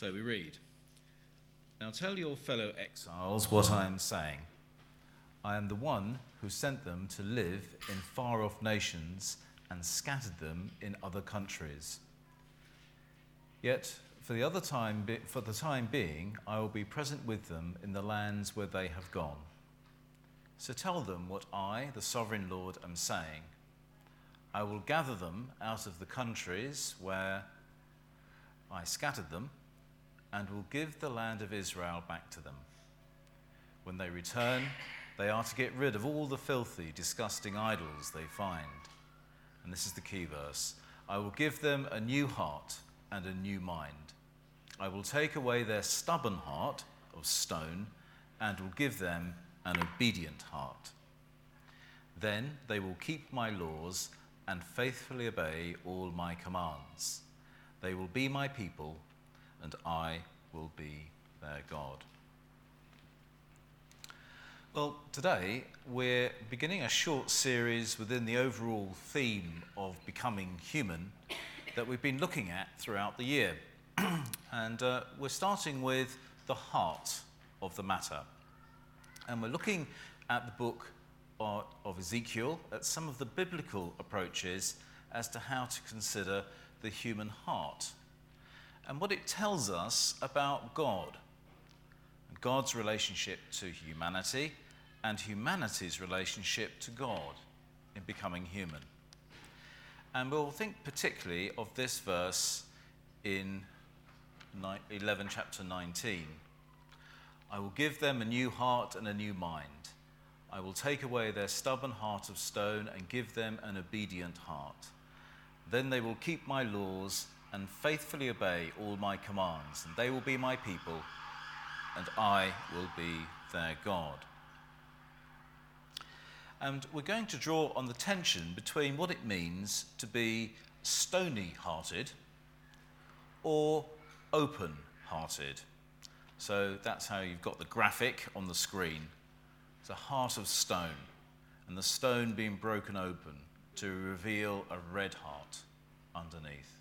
So we read, "Now tell your fellow exiles what I am saying. I am the one who sent them to live in far-off nations and scattered them in other countries. Yet for the time being, I will be present with them in the lands where they have gone. So tell them what I, the sovereign Lord, am saying. I will gather them out of the countries where I scattered them, and will give the land of Israel back to them. When they return, they are to get rid of all the filthy, disgusting idols they find." And this is the key verse. "I will give them a new heart and a new mind. I will take away their stubborn heart of stone and will give them an obedient heart. Then they will keep my laws and faithfully obey all my commands. They will be my people, and I will be their God." Well, today we're beginning a short series within the overall theme of becoming human that we've been looking at throughout the year. And we're starting with the heart of the matter. And we're looking at the book of Ezekiel, at some of the biblical approaches as to how to consider the human heart and what it tells us about God, God's relationship to humanity and humanity's relationship to God in becoming human. And we'll think particularly of this verse in chapter 19. "I will give them a new heart and a new mind. I will take away their stubborn heart of stone and give them an obedient heart. Then they will keep my laws and faithfully obey all my commands, and they will be my people, and I will be their God." And we're going to draw on the tension between what it means to be stony-hearted or open-hearted. So that's how you've got the graphic on the screen. It's a heart of stone, and the stone being broken open to reveal a red heart underneath.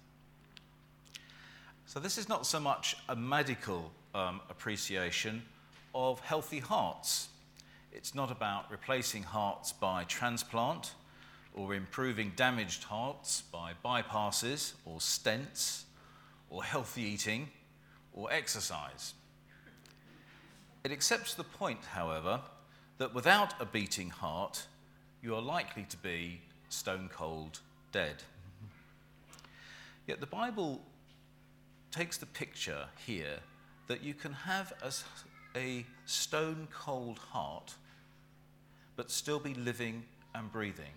So this is not so much a medical appreciation of healthy hearts. It's not about replacing hearts by transplant or improving damaged hearts by bypasses or stents or healthy eating or exercise. It accepts the point, however, that without a beating heart, you are likely to be stone cold dead. Yet the Bible takes the picture here that you can have a stone cold heart but still be living and breathing.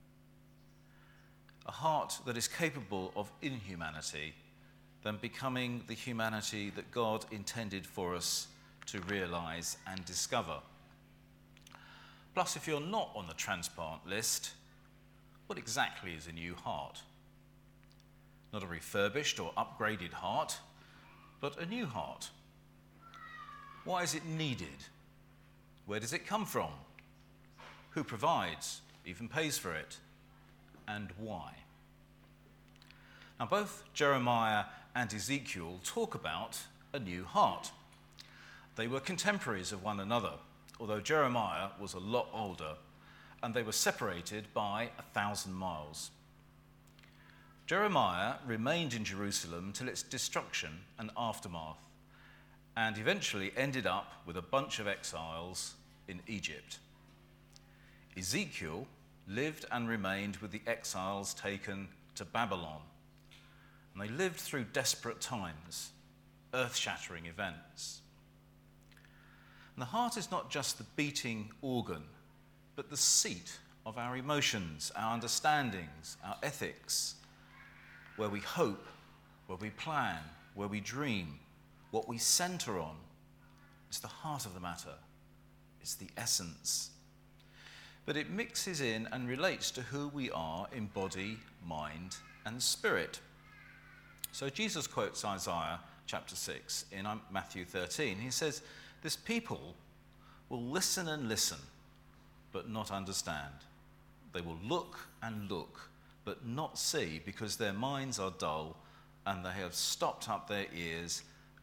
A heart that is capable of inhumanity than becoming the humanity that God intended for us to realize and discover. Plus, if you're not on the transplant list, what exactly is a new heart? Not a refurbished or upgraded heart, but a new heart. Why is it needed? Where does it come from? Who provides, even pays for it? And why? Now, both Jeremiah and Ezekiel talk about a new heart. They were contemporaries of one another, although Jeremiah was a lot older, and they were separated by 1,000 miles. Jeremiah remained in Jerusalem till its destruction and aftermath, and eventually ended up with a bunch of exiles in Egypt. Ezekiel lived and remained with the exiles taken to Babylon, and they lived through desperate times, earth-shattering events. And the heart is not just the beating organ, but the seat of our emotions, our understandings, our ethics, where we hope, where we plan, where we dream, what we center on. It's the heart of the matter. It's the essence. But it mixes in and relates to who we are in body, mind, and spirit. So Jesus quotes Isaiah chapter 6 in Matthew 13. He says, "This people will listen and listen, but not understand. They will look and look, but not see, because their minds are dull, and they have stopped up their ears,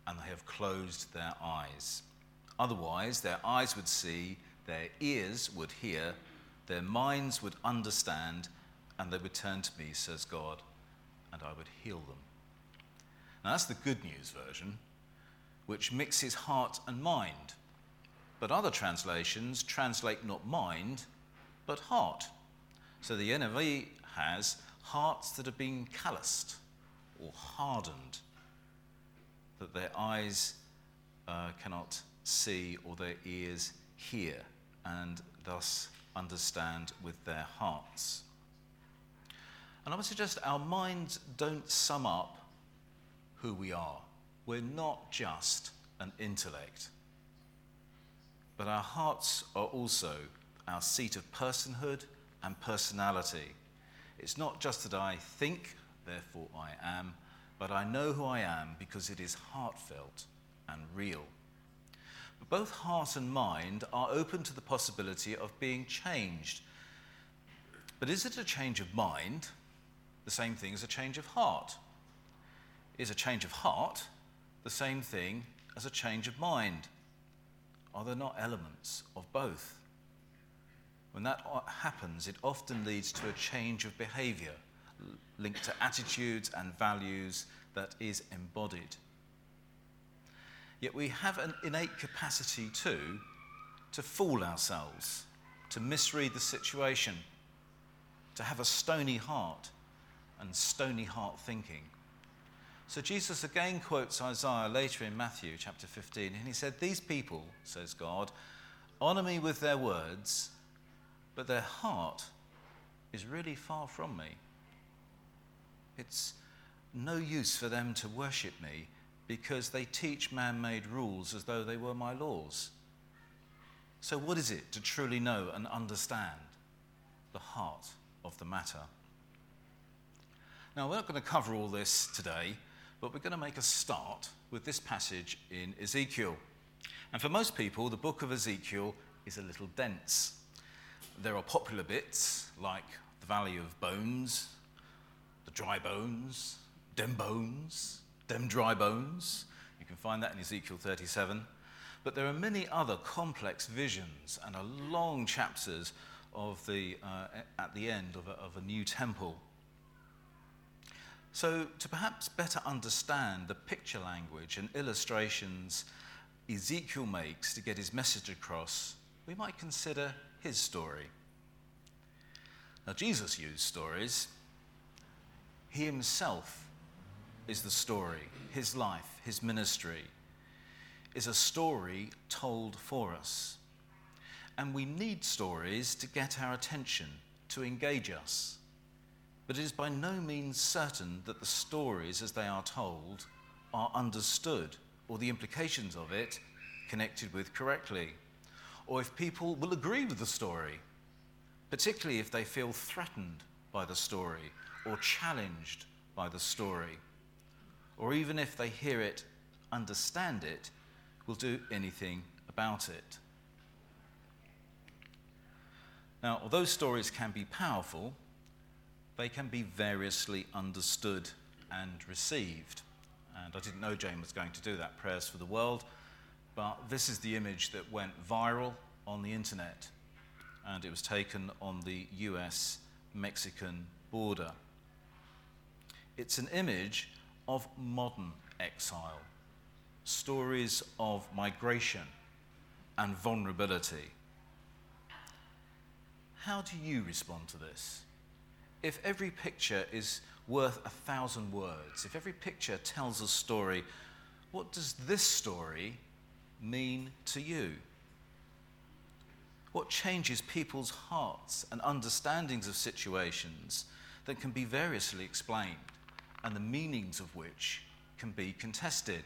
and they have closed their eyes. Otherwise, their eyes would see, their ears would hear, their minds would understand, and they would turn to me, says God, and I would heal them. Now that's the good news version, which mixes heart and mind. But other translations translate not mind, but heart. So the NIV has hearts that have been calloused or hardened, that their eyes cannot see or their ears hear, and thus understand with their hearts. And I would suggest our minds don't sum up who we are. We're not just an intellect, but our hearts are also our seat of personhood and personality. It's not just that I think, therefore I am, but I know who I am because it is heartfelt and real. But both heart and mind are open to the possibility of being changed. But is it a change of mind the same thing as a change of heart? Is a change of heart the same thing as a change of mind? Are there not elements of both? When that happens, it often leads to a change of behavior linked to attitudes and values that is embodied. Yet we have an innate capacity too to fool ourselves, to misread the situation, to have a stony heart and stony heart thinking. So Jesus again quotes Isaiah later in Matthew chapter 15, and he said, "These people, says God, honor me with their words, but their heart is really far from me. It's no use for them to worship me because they teach man-made rules as though they were my laws." So what is it to truly know and understand the heart of the matter? Now, we're not going to cover all this today, but we're going to make a start with this passage in Ezekiel. And for most people, the book of Ezekiel is a little dense. There are popular bits like the Valley of Bones, the dry bones, dem dry bones. You can find that in Ezekiel 37. But there are many other complex visions and long chapters of at the end of a new temple. So to perhaps better understand the picture language and illustrations Ezekiel makes to get his message across, we might consider his story. Now, Jesus used stories. He himself is the story. His life, his ministry, is a story told for us. And we need stories to get our attention, to engage us. But it is by no means certain that the stories as they are told are understood, or the implications of it connected with correctly, or if people will agree with the story, particularly if they feel threatened by the story or challenged by the story, or even if they hear it, understand it, will do anything about it. Now, although stories can be powerful, they can be variously understood and received. And I didn't know Jane was going to do that, Prayers for the World, but this is the image that went viral on the internet, and it was taken on the US-Mexican border. It's an image of modern exile, stories of migration and vulnerability. How do you respond to this? If every picture is worth 1,000 words, if every picture tells a story, what does this story mean to you? What changes people's hearts and understandings of situations that can be variously explained and the meanings of which can be contested?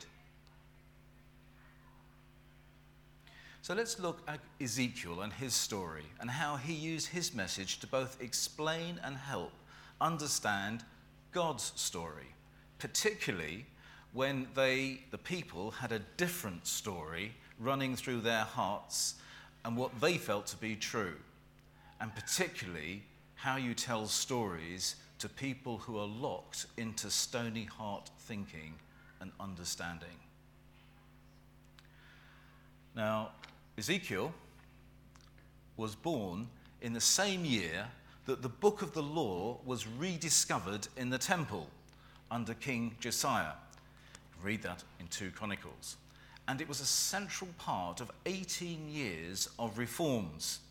So let's look at Ezekiel and his story and how he used his message to both explain and help understand God's story, particularly when the people, had a different story running through their hearts and what they felt to be true, and particularly how you tell stories to people who are locked into stony heart thinking and understanding. Now, Ezekiel was born in the same year that the book of the law was rediscovered in the temple under King Josiah. Read that in 2 Chronicles. And it was a central part of 18 years of reforms.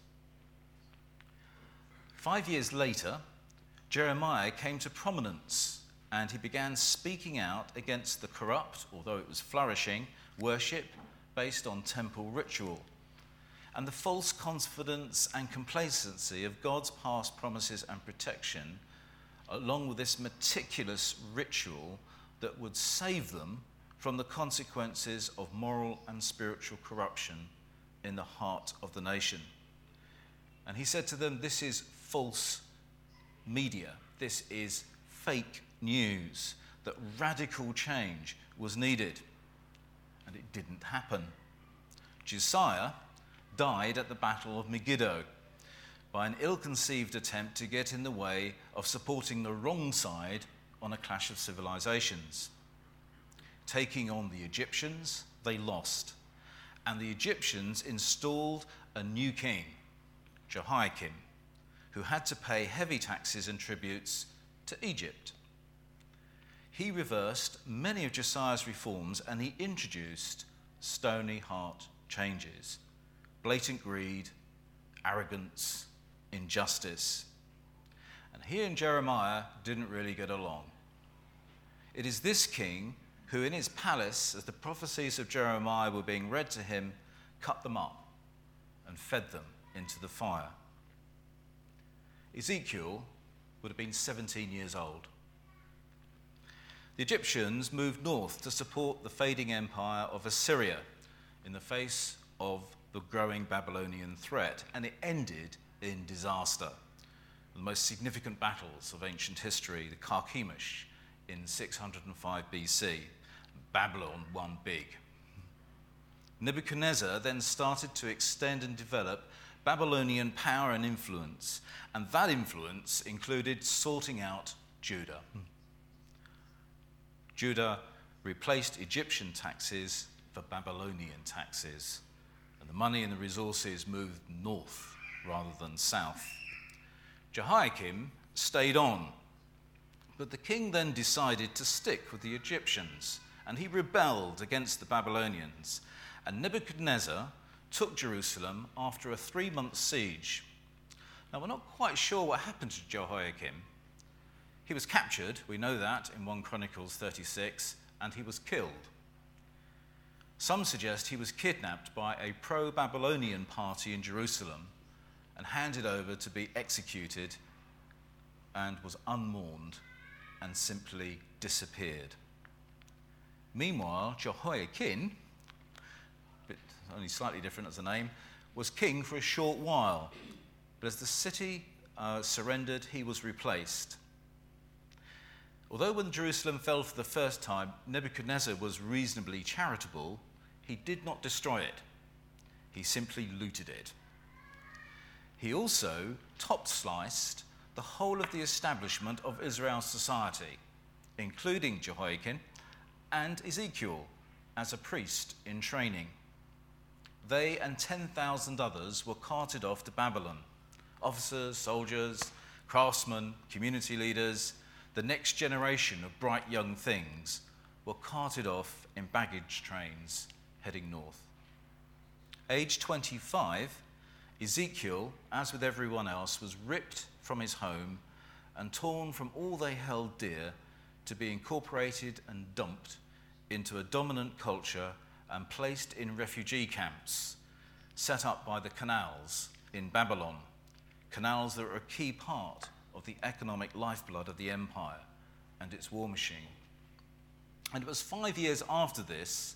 5 years later, Jeremiah came to prominence, and he began speaking out against the corrupt, although it was flourishing, worship based on temple ritual, and the false confidence and complacency of God's past promises and protection, along with this meticulous ritual that would save them from the consequences of moral and spiritual corruption in the heart of the nation. And he said to them, this is false media. This is fake news, that radical change was needed. And it didn't happen. Josiah died at the Battle of Megiddo by an ill-conceived attempt to get in the way of supporting the wrong side on a clash of civilizations. Taking on the Egyptians, they lost, and the Egyptians installed a new king, Jehoiakim, who had to pay heavy taxes and tributes to Egypt. He reversed many of Josiah's reforms, and he introduced stony heart changes: blatant greed, arrogance, injustice. And he and Jeremiah didn't really get along. It is this king who, in his palace, as the prophecies of Jeremiah were being read to him, cut them up and fed them into the fire. Ezekiel would have been 17 years old. The Egyptians moved north to support the fading empire of Assyria in the face of the growing Babylonian threat, and it ended in disaster. The most significant battles of ancient history, the Carchemish in 605 BC. Babylon won big. Nebuchadnezzar then started to extend and develop Babylonian power and influence, and that influence included sorting out Judah. Judah replaced Egyptian taxes for Babylonian taxes, and the money and the resources moved north rather than south. Jehoiakim stayed on, but the king then decided to stick with the Egyptians, and he rebelled against the Babylonians, and Nebuchadnezzar took Jerusalem after a 3-month siege. Now, we're not quite sure what happened to Jehoiakim. He was captured, we know that, in 1 Chronicles 36, and he was killed. Some suggest he was kidnapped by a pro-Babylonian party in Jerusalem and handed over to be executed, and was unmourned and simply disappeared. Meanwhile, Jehoiakim, only slightly different as a name, was king for a short while, but as the city surrendered, he was replaced. Although when Jerusalem fell for the first time, Nebuchadnezzar was reasonably charitable, he did not destroy it. He simply looted it. He also top-sliced the whole of the establishment of Israel's society, including Jehoiakim and Ezekiel as a priest in training. They and 10,000 others were carted off to Babylon. Officers, soldiers, craftsmen, community leaders, the next generation of bright young things were carted off in baggage trains heading north. Age 25, Ezekiel, as with everyone else, was ripped from his home and torn from all they held dear to be incorporated and dumped into a dominant culture and placed in refugee camps set up by the canals in Babylon, canals that are a key part of the economic lifeblood of the empire and its war machine. And it was 5 years after this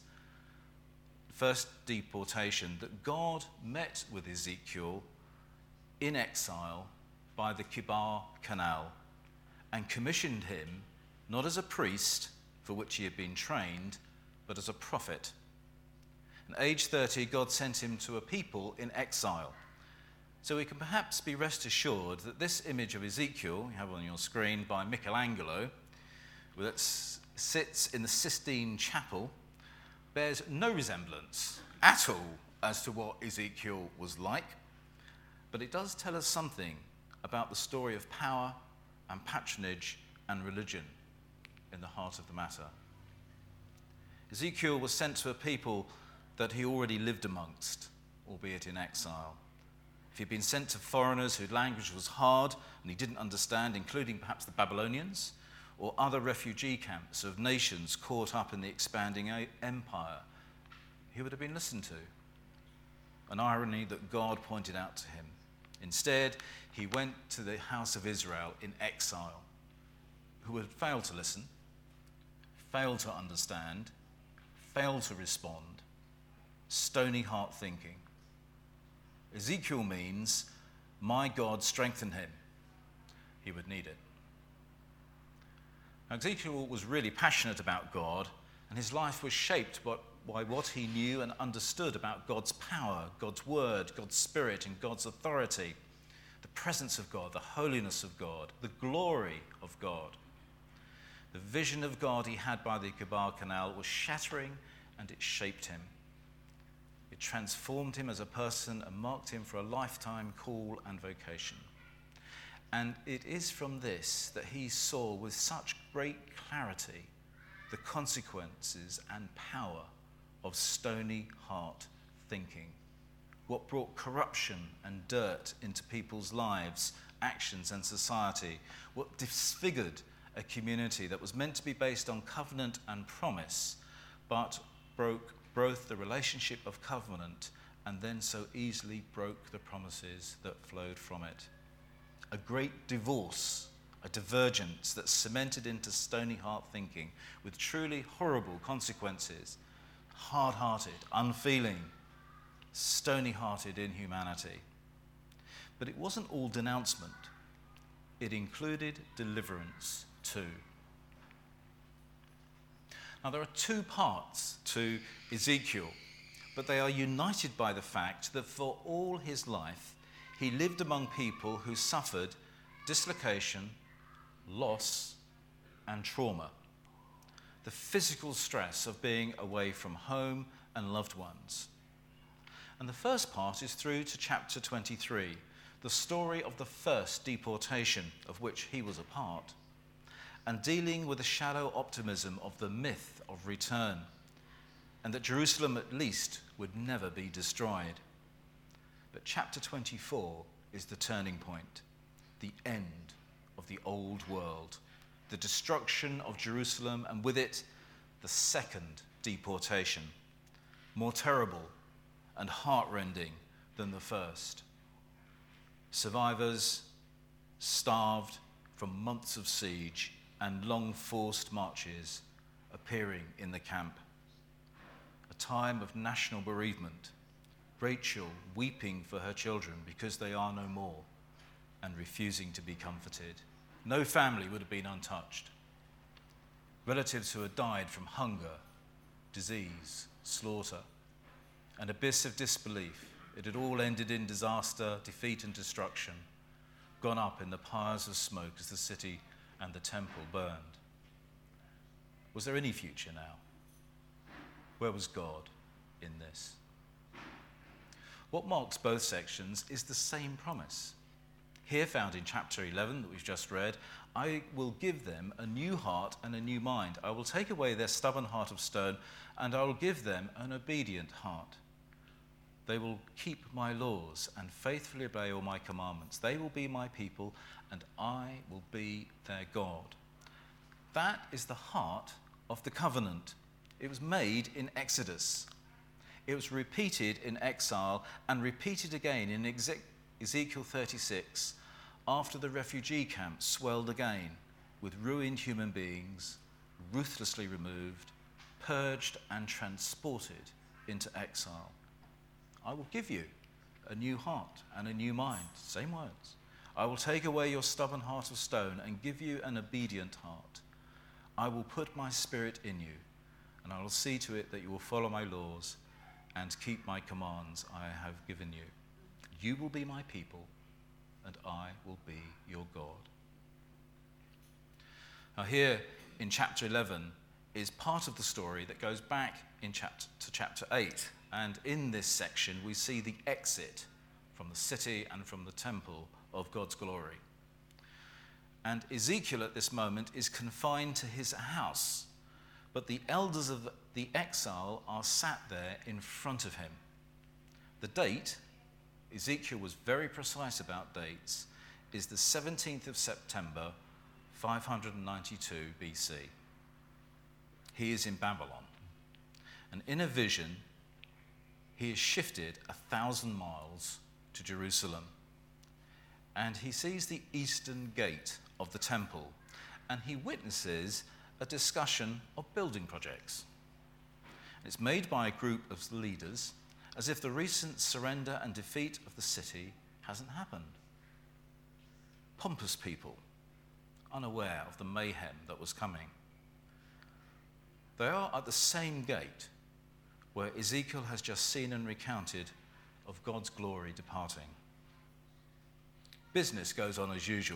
first deportation that God met with Ezekiel in exile by the Kibar Canal and commissioned him not as a priest, for which he had been trained, but as a prophet. At age 30, God sent him to a people in exile. So we can perhaps be rest assured that this image of Ezekiel, you have on your screen, by Michelangelo, that sits in the Sistine Chapel, bears no resemblance at all as to what Ezekiel was like, but it does tell us something about the story of power and patronage and religion in the heart of the matter. Ezekiel was sent to a people that he already lived amongst, albeit in exile. If he'd been sent to foreigners whose language was hard and he didn't understand, including perhaps the Babylonians, or other refugee camps of nations caught up in the expanding empire, he would have been listened to. An irony that God pointed out to him. Instead, he went to the house of Israel in exile, who had failed to listen, failed to understand, failed to respond, stony heart thinking. Ezekiel means, my God strengthen him. He would need it. Now, Ezekiel was really passionate about God, and his life was shaped by what he knew and understood about God's power, God's word, God's spirit, and God's authority, the presence of God, the holiness of God, the glory of God. The vision of God he had by the Kebar Canal was shattering, and it shaped him. It transformed him as a person and marked him for a lifetime call and vocation. And it is from this that he saw with such great clarity the consequences and power of stony heart thinking. What brought corruption and dirt into people's lives, actions, and society. What disfigured a community that was meant to be based on covenant and promise, but broke both the relationship of covenant and then so easily broke the promises that flowed from it. A great divorce, a divergence that cemented into stony heart thinking with truly horrible consequences, hard-hearted, unfeeling, stony-hearted inhumanity. But it wasn't all denouncement. It included deliverance too. Now, there are two parts to Ezekiel, but they are united by the fact that for all his life, he lived among people who suffered dislocation, loss, and trauma. The physical stress of being away from home and loved ones. And the first part is through to chapter 23, the story of the first deportation of which he was a part, and dealing with the shallow optimism of the myth of return, and that Jerusalem at least would never be destroyed. But chapter 24 is the turning point, the end of the old world, the destruction of Jerusalem, and with it, the second deportation, more terrible and heartrending than the first. Survivors starved from months of siege and long forced marches appearing in the camp. A time of national bereavement, Rachel weeping for her children because they are no more and refusing to be comforted. No family would have been untouched. Relatives who had died from hunger, disease, slaughter, an abyss of disbelief. It had all ended in disaster, defeat, and destruction, gone up in the pyres of smoke as the city and the temple burned. Was there any future now? Where was God in this? What marks both sections is the same promise. Here found in chapter 11 that we've just read, I will give them a new heart and a new mind. I will take away their stubborn heart of stone, and I will give them an obedient heart. They will keep my laws and faithfully obey all my commandments. They will be my people, and I will be their God. That is the heart of the covenant. It was made in Exodus. It was repeated in exile and repeated again in Ezekiel 36 after the refugee camps swelled again with ruined human beings, ruthlessly removed, purged and transported into exile. I will give you a new heart and a new mind. Same words. I will take away your stubborn heart of stone and give you an obedient heart. I will put my spirit in you, and I will see to it that you will follow my laws and keep my commands I have given you. You will be my people, and I will be your God. Now here in chapter 11, is part of the story that goes back to chapter 8. And in this section, we see the exit from the city and from the temple of God's glory. And Ezekiel at this moment is confined to his house, but the elders of the exile are sat there in front of him. The date, Ezekiel was very precise about dates, is the 17th of September, 592 BC. He is in Babylon. And in a vision, he is shifted 1,000 miles to Jerusalem. And he sees the eastern gate of the temple, and he witnesses a discussion of building projects. It's made by a group of leaders, as if the recent surrender and defeat of the city hasn't happened. Pompous people, unaware of the mayhem that was coming. They are at the same gate where Ezekiel has just seen and recounted of God's glory departing. Business goes on as usual.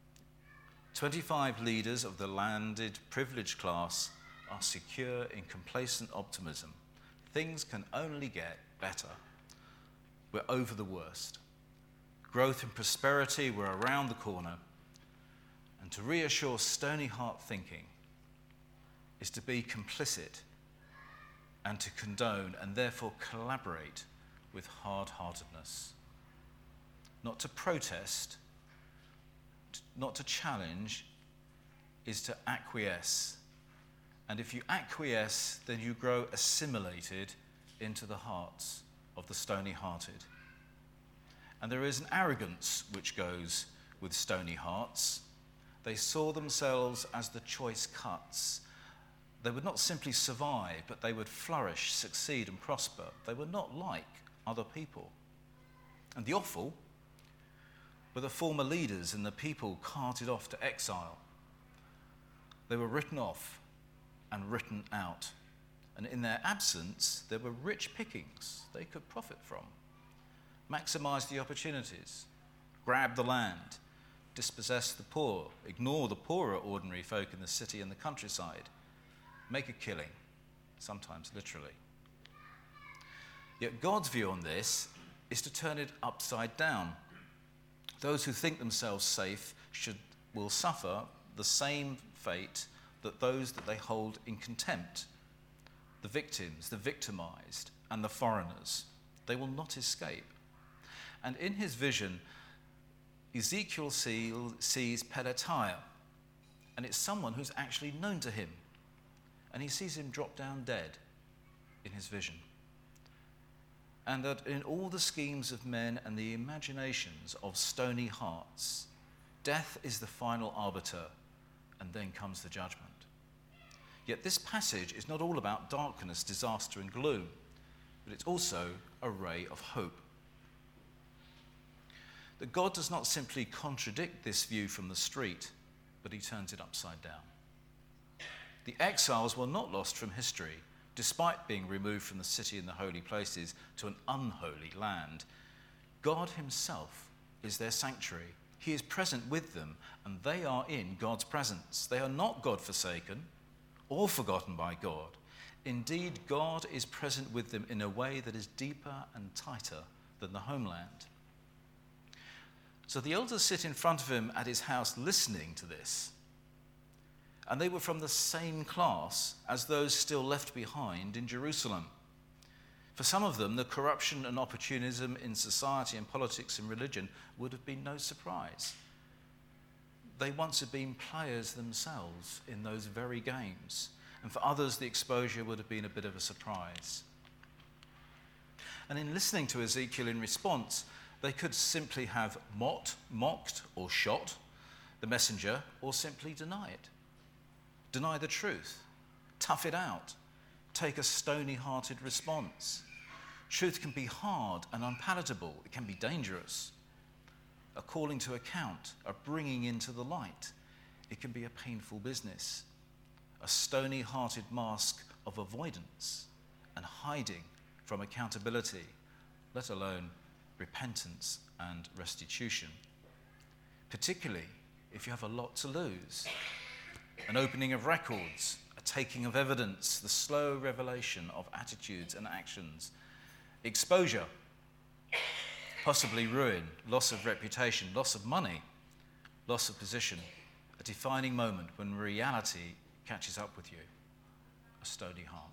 25 leaders of the landed, privileged class are secure in complacent optimism. Things can only get better. We're over the worst. Growth and prosperity were around the corner. And to reassure stony heart thinking is to be complicit and to condone and therefore collaborate with hard-heartedness. Not to protest, not to challenge, is to acquiesce. And if you acquiesce, then you grow assimilated into the hearts of the stony-hearted. And there is an arrogance which goes with stony hearts. They saw themselves as the choice cuts. They would not simply survive, but they would flourish, succeed, and prosper. They were not like other people. And the awful were the former leaders and the people carted off to exile. They were written off and written out. And in their absence, there were rich pickings they could profit from. Maximize the opportunities, grab the land, dispossess the poor, ignore the poorer ordinary folk in the city and the countryside, make a killing, sometimes literally. Yet God's view on this is to turn it upside down. Those who think themselves safe will suffer the same fate that those that they hold in contempt. The victims, the victimized, and the foreigners. They will not escape. And in his vision, Ezekiel sees Pelatiah, and it's someone who's actually known to him. And he sees him drop down dead in his vision. And that in all the schemes of men and the imaginations of stony hearts, death is the final arbiter, and then comes the judgment. Yet this passage is not all about darkness, disaster, and gloom, but it's also a ray of hope. That God does not simply contradict this view from the street, but he turns it upside down. The exiles were not lost from history, despite being removed from the city and the holy places to an unholy land. God himself is their sanctuary. He is present with them, and they are in God's presence. They are not God-forsaken or forgotten by God. Indeed, God is present with them in a way that is deeper and tighter than the homeland. So the elders sit in front of him at his house listening to this. And they were from the same class as those still left behind in Jerusalem. For some of them, the corruption and opportunism in society and politics and religion would have been no surprise. They once had been players themselves in those very games. And for others, the exposure would have been a bit of a surprise. And in listening to Ezekiel in response, they could simply have mocked or shot the messenger, or simply deny it. Deny the truth, tough it out, take a stony-hearted response. Truth can be hard and unpalatable. It can be dangerous. A calling to account, a bringing into the light. It can be a painful business. A stony-hearted mask of avoidance and hiding from accountability, let alone repentance and restitution. Particularly if you have a lot to lose. An opening of records, a taking of evidence, the slow revelation of attitudes and actions, exposure, possibly ruin, loss of reputation, loss of money, loss of position, a defining moment when reality catches up with you, a stony heart.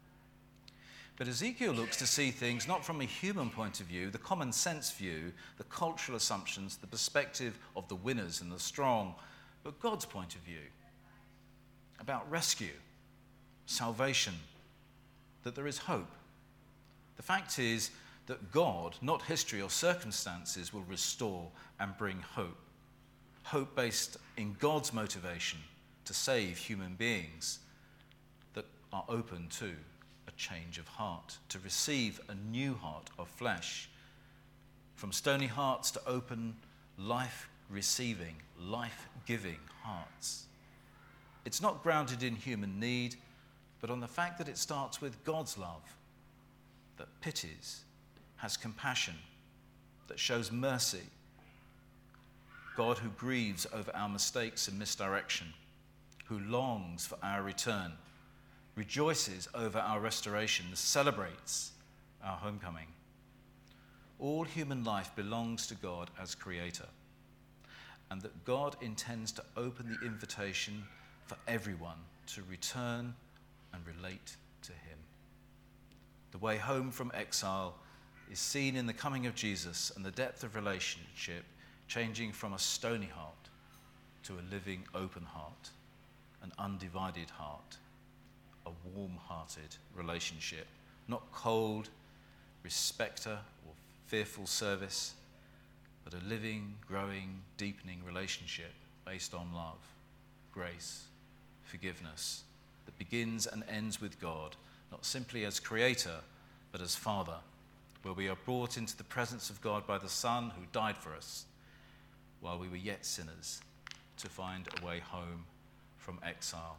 But Ezekiel looks to see things not from a human point of view, the common sense view, the cultural assumptions, the perspective of the winners and the strong, but God's point of view, about rescue, salvation, that there is hope. The fact is that God, not history or circumstances, will restore and bring hope. Hope based in God's motivation to save human beings that are open to a change of heart, to receive a new heart of flesh. From stony hearts to open, life-receiving, life-giving hearts. It's not grounded in human need, but on the fact that it starts with God's love, that pities, has compassion, that shows mercy. God who grieves over our mistakes and misdirection, who longs for our return, rejoices over our restoration, celebrates our homecoming. All human life belongs to God as creator, and that God intends to open the invitation for everyone to return and relate to him. The way home from exile is seen in the coming of Jesus and the depth of relationship changing from a stony heart to a living, open heart, an undivided heart, a warm-hearted relationship, not cold, respecter or fearful service, but a living, growing, deepening relationship based on love, grace, forgiveness, that begins and ends with God, not simply as creator, but as Father, where we are brought into the presence of God by the Son who died for us while we were yet sinners, to find a way home from exile.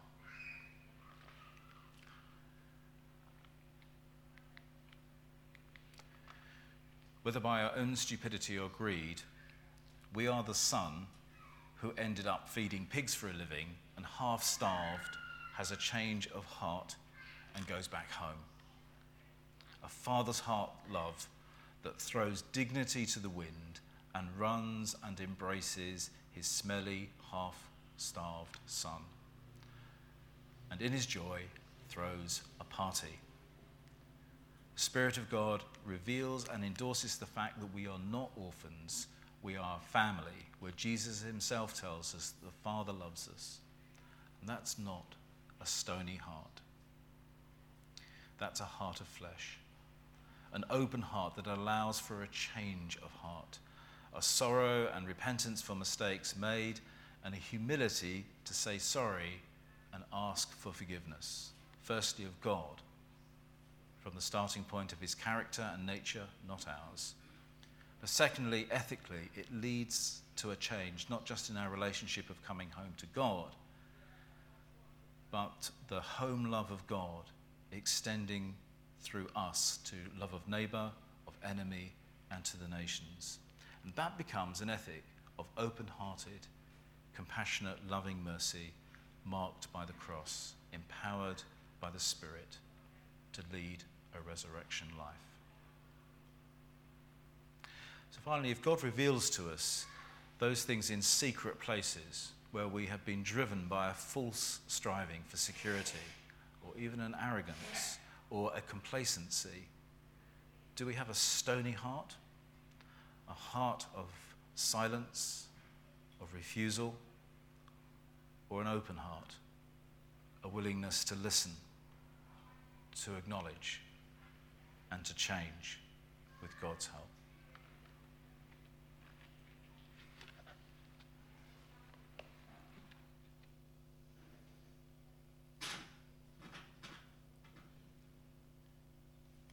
Whether by our own stupidity or greed, we are the son who ended up feeding pigs for a living and half-starved, has a change of heart and goes back home. A father's heart love that throws dignity to the wind and runs and embraces his smelly, half-starved son. And in his joy throws a party. The Spirit of God reveals and endorses the fact that we are not orphans, we are family, where Jesus himself tells us the Father loves us. And that's not a stony heart. That's a heart of flesh. An open heart that allows for a change of heart, a sorrow and repentance for mistakes made, and a humility to say sorry and ask for forgiveness. Firstly, of God, from the starting point of his character and nature, not ours. But secondly, ethically, it leads to a change, not just in our relationship of coming home to God, but the home love of God extending through us to love of neighbor, of enemy, and to the nations. And that becomes an ethic of open-hearted, compassionate, loving mercy, marked by the cross, empowered by the Spirit to lead a resurrection life. So finally, if God reveals to us those things in secret places where we have been driven by a false striving for security, or even an arrogance, or a complacency, do we have a stony heart? A heart of silence, of refusal, or an open heart, a willingness to listen, to acknowledge, and to change with God's help?